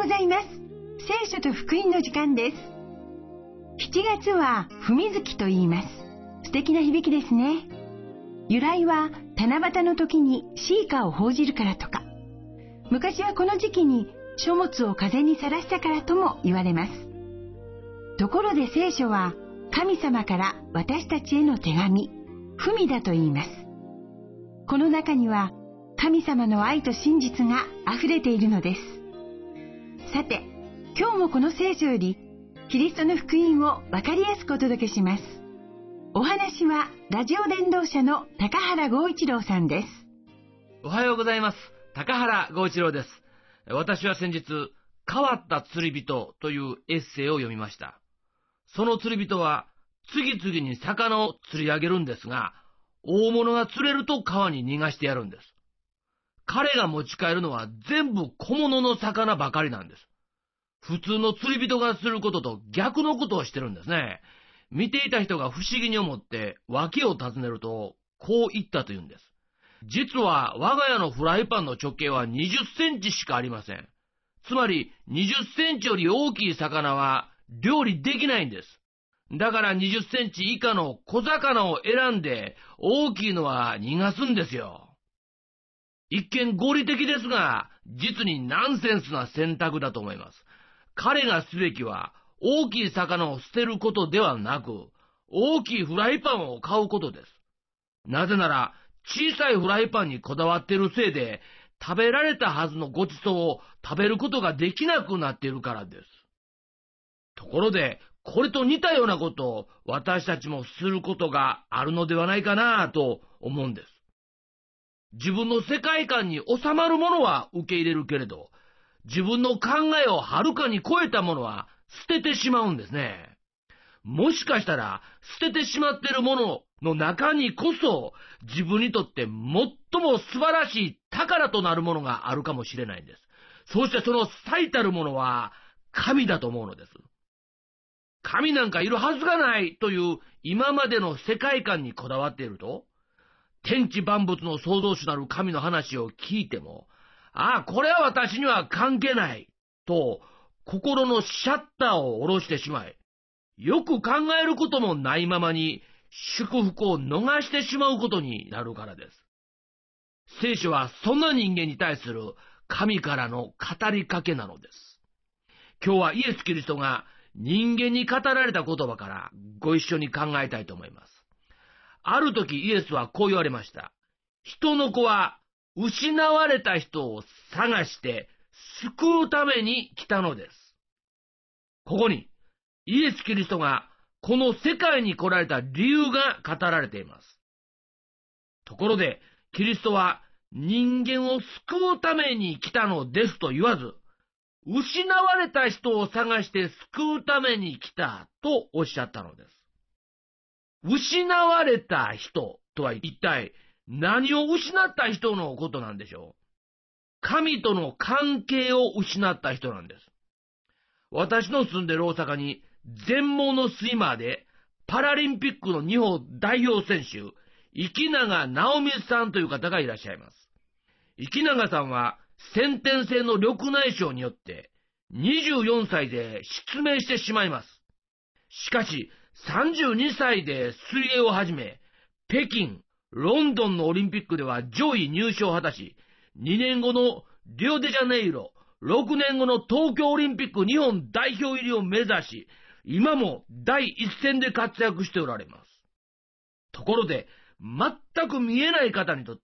ございます。聖書と福音の時間です。7月は文月と言います。素敵な響きですね。由来は七夕の時にシイカを報じるからとか、昔はこの時期に書物を風にさらしたからとも言われます。ところで聖書は神様から私たちへの手紙、文だと言います。この中には神様の愛と真実があふれているのです。さて、今日もこの聖書よりキリストの福音を分かりやすくお届けします。お話はラジオ伝道者の高原剛一郎さんです。 おはようございます。高原剛一郎です。私は先日、変わった釣り人というエッセイを読みました。その釣り人は次々に魚を釣り上げるんですが、大物が釣れると川に逃がしてやるんです。彼が持ち帰るのは全部小物の魚ばかりなんです。普通の釣り人がすることと逆のことをしてるんですね。見ていた人が不思議に思って訳を尋ねると、こう言ったというんです。実は我が家のフライパンの直径は20センチしかありません。つまり20センチより大きい魚は料理できないんです。だから20センチ以下の小魚を選んで大きいのは逃がすんですよ。一見合理的ですが、実にナンセンスな選択だと思います。彼がすべきは大きい魚を捨てることではなく、大きいフライパンを買うことです。なぜなら、小さいフライパンにこだわっているせいで、食べられたはずのごちそうを食べることができなくなっているからです。ところで、これと似たようなことを私たちもすることがあるのではないかなと思うんです。自分の世界観に収まるものは受け入れるけれど、自分の考えをはるかに超えたものは捨ててしまうんですね。もしかしたら捨ててしまっているものの中にこそ自分にとって最も素晴らしい宝となるものがあるかもしれないんです。そしてその最たるものは神だと思うのです。神なんかいるはずがないという今までの世界観にこだわっていると、天地万物の創造主なる神の話を聞いても、これは私には関係ないと心のシャッターを下ろしてしまい、よく考えることもないままに祝福を逃してしまうことになるからです。聖書はそんな人間に対する神からの語りかけなのです。今日はイエス・キリストが人間に語られた言葉からご一緒に考えたいと思います。ある時イエスはこう言われました。人の子は失われた人を探して救うために来たのです。ここにイエス・キリストがこの世界に来られた理由が語られています。ところでキリストは人間を救うために来たのですと言わず、失われた人を探して救うために来たとおっしゃったのです。失われた人とは一体何を失った人のことなんでしょう。神との関係を失った人なんです。私の住んでる大阪に全盲のスイマーでパラリンピックの日本代表選手、生永直美さんという方がいらっしゃいます。生永さんは先天性の緑内障によって24歳で失明してしまいます。しかし32歳で水泳を始め、北京、ロンドンのオリンピックでは上位入賞を果たし、2年後のリオデジャネイロ、6年後の東京オリンピック日本代表入りを目指し、今も第一線で活躍しておられます。ところで、全く見えない方にとって、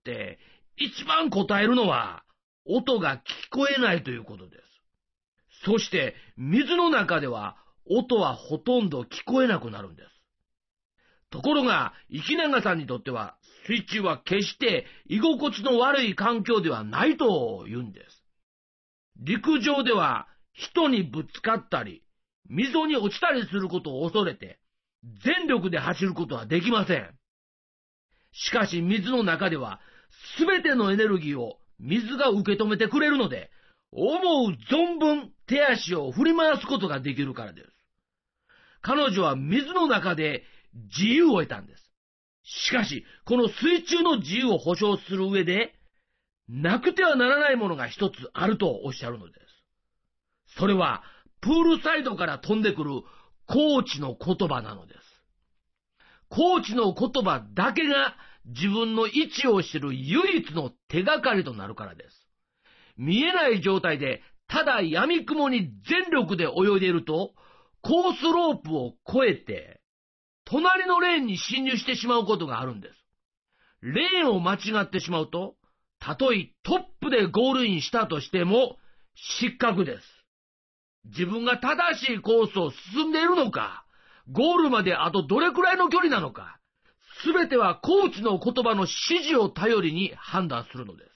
一番答えるのは、音が聞こえないということです。そして、水の中では、音はほとんど聞こえなくなるんです。ところが、生永さんにとっては、水中は決して居心地の悪い環境ではないと言うんです。陸上では人にぶつかったり、溝に落ちたりすることを恐れて、全力で走ることはできません。しかし水の中では、すべてのエネルギーを水が受け止めてくれるので、思う存分手足を振り回すことができるからです。彼女は水の中で自由を得たんです。しかし、この水中の自由を保障する上で、なくてはならないものが一つあるとおっしゃるのです。 それはプールサイドから飛んでくるコーチの言葉なのです。コーチの言葉だけが自分の位置を知る唯一の手がかりとなるからです。見えない状態でただ闇雲に全力で泳いでいると、コースロープを越えて隣のレーンに進入してしまうことがあるんです。レーンを間違ってしまうと、たとえトップでゴールインしたとしても失格です。自分が正しいコースを進んでいるのか、ゴールまであとどれくらいの距離なのか、すべてはコーチの言葉の指示を頼りに判断するのです。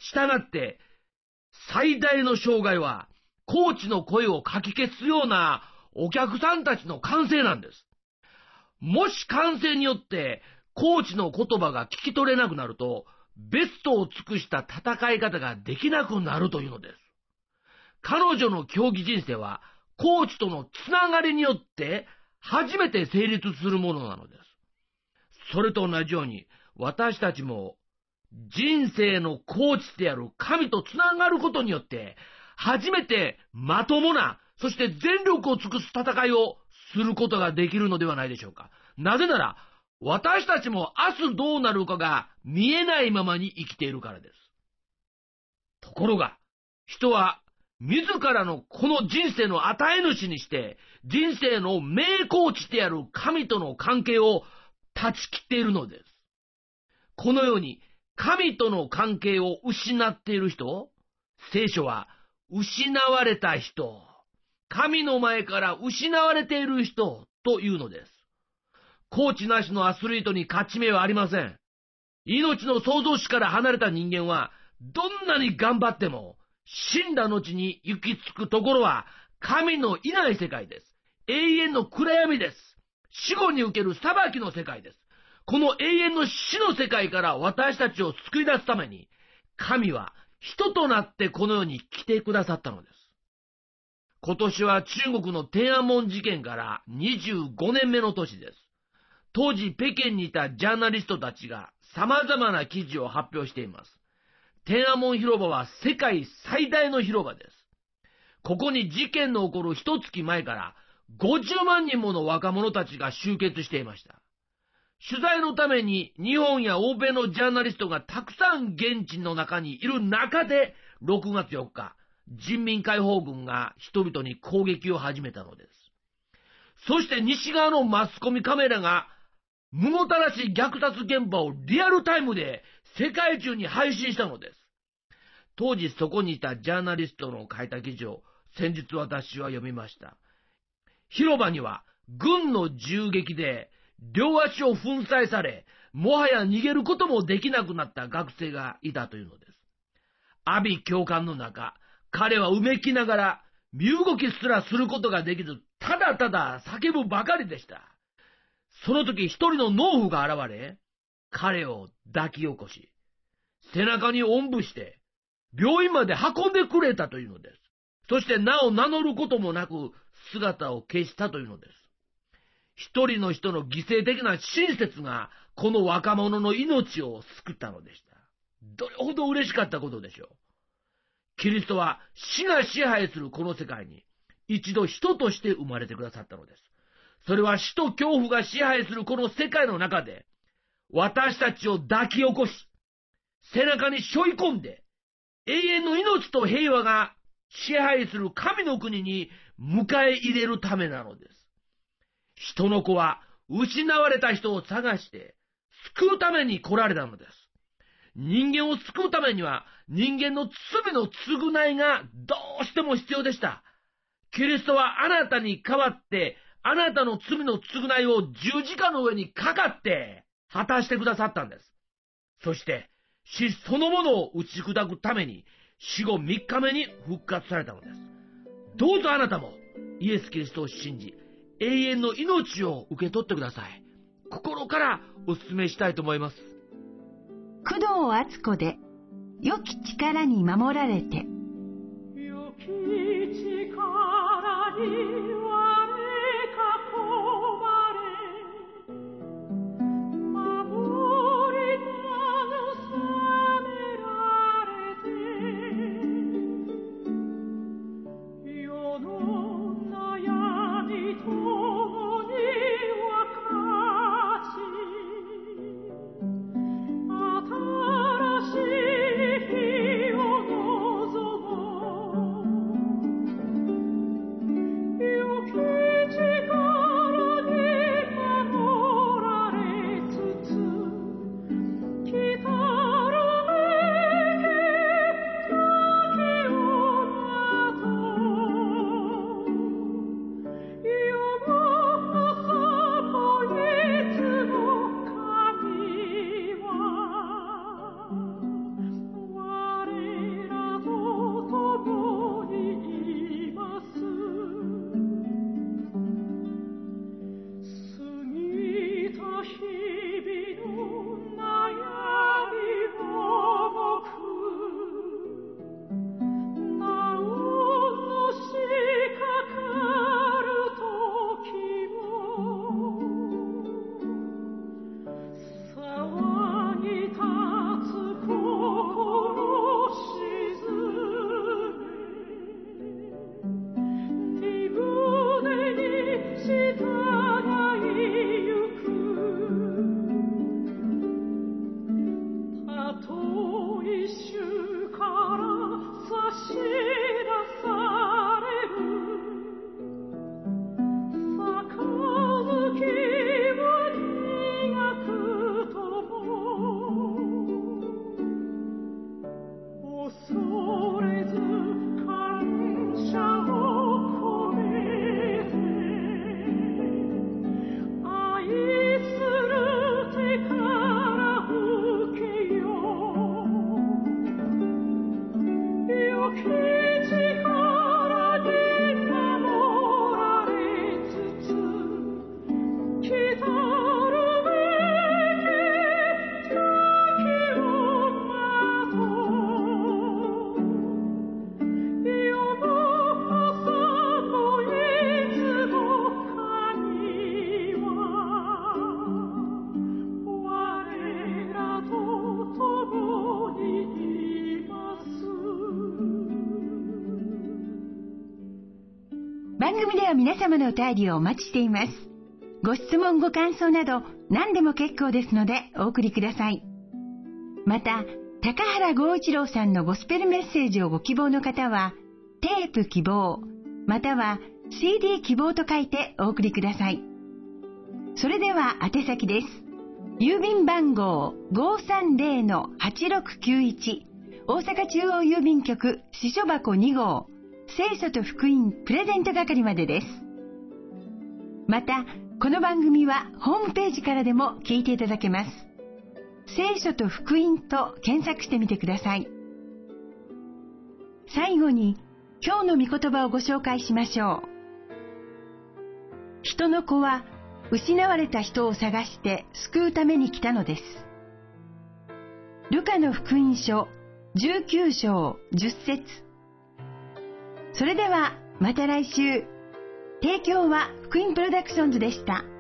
したがって、最大の障害は、コーチの声をかき消すようなお客さんたちの歓声なんです。もし歓声によってコーチの言葉が聞き取れなくなると、ベストを尽くした戦い方ができなくなるというのです。彼女の競技人生は、コーチとのつながりによって初めて成立するものなのです。それと同じように、私たちも人生のコーチである神とつながることによって、初めてまともな、そして全力を尽くす戦いをすることができるのではないでしょうか。なぜなら、私たちも明日どうなるかが見えないままに生きているからです。ところが、人は自らのこの人生の与え主にして、人生の名コーチである神との関係を断ち切っているのです。このように、神との関係を失っている人、聖書は失われた人、神の前から失われている人というのです。コーチなしのアスリートに勝ち目はありません。命の創造主から離れた人間は、どんなに頑張っても、死んだ後に行き着くところは、神のいない世界です。永遠の暗闇です。死後に受ける裁きの世界です。この永遠の死の世界から私たちを救い出すために、神は人となってこの世に来てくださったのです。今年は中国の天安門事件から25年目の年です。当時北京にいたジャーナリストたちが様々な記事を発表しています。天安門広場は世界最大の広場です。ここに事件の起こる一月前から50万人もの若者たちが集結していました。取材のために日本や欧米のジャーナリストがたくさん現地の中にいる中で、6月4日、人民解放軍が人々に攻撃を始めたのです。そして西側のマスコミカメラがむごたらしい虐殺現場をリアルタイムで世界中に配信したのです。当時そこにいたジャーナリストの書いた記事を先日私は読みました。広場には軍の銃撃で両足を粉砕され、もはや逃げることもできなくなった学生がいたというのです。阿鼻教官の中、彼はうめきながら身動きすらすることができず、ただただ叫ぶばかりでした。その時一人の農夫が現れ、彼を抱き起こし、背中におんぶして、病院まで運んでくれたというのです。そしてなお名乗ることもなく姿を消したというのです。一人の人の犠牲的な親切がこの若者の命を救ったのでした。どれほど嬉しかったことでしょう。キリストは死が支配するこの世界に一度人として生まれてくださったのです。それは死と恐怖が支配するこの世界の中で、私たちを抱き起こし、背中に背負い込んで、永遠の命と平和が支配する神の国に迎え入れるためなのです。人の子は失われた人を探して救うために来られたのです。人間を救うためには人間の罪の償いがどうしても必要でした。キリストはあなたに代わってあなたの罪の償いを十字架の上にかかって果たしてくださったんです。そして死そのものを打ち砕くために死後3日目に復活されたのです。どうぞあなたもイエス・キリストを信じ、永遠の命を受け取ってください。心からお勧めしたいと思います。 工藤敦子で良き力に守られて。 良き力に我囲まれ、守り慰められて、 番組では皆様のお便りをお待ちしています。ご質問ご感想など何でも結構ですのでお送りください。また高原剛一郎さんのゴスペルメッセージをご希望の方はテープ希望または CD 希望と書いてお送りください。それでは宛先です。郵便番号 530-8691 大阪中央郵便局支所箱2号聖書と福音プレゼント係までです。またこの番組はホームページからでも聞いていただけます。聖書と福音と検索してみてください。最後に今日の御言葉をご紹介しましょう。人の子は失われた人を探して救うために来たのです。ルカの福音書19章10節。それではまた来週。提供は福音プロダクションズでした。